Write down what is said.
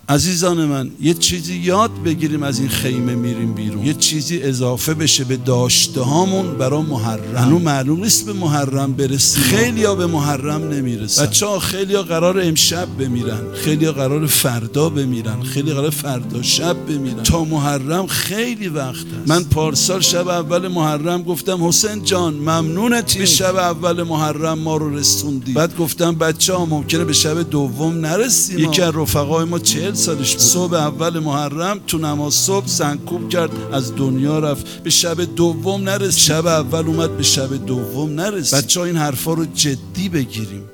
عزیزان من، یه چیزی یاد بگیریم از این خیمه میریم بیرون، یه چیزی اضافه بشه به داشته هامون برای محرم. هنوز معلوم نیست به محرم برسیم، خیلی ها به محرم نمیرسن. بچه ها خیلی ها قرار امشب بمیرن، خیلی ها قرار فردا بمیرن، خیلی قرار فردا شب بمیرن. تا محرم خیلی وقت هست. من پارسال شب اول محرم گفتم حسین جان ممنونتی به شب اول محرم ما رو رسوندی. بعد گفتم بچه ها ممکنه به شب دوم نرسیم. یکی از رفقای ما 40 سالش بود، صبح اول محرم تو نماز صبح سنکوب کرد از دنیا رفت، به شب دوم نرسید. شب اول اومد به شب دوم نرسید. بچه ها این حرفا رو جدی بگیریم.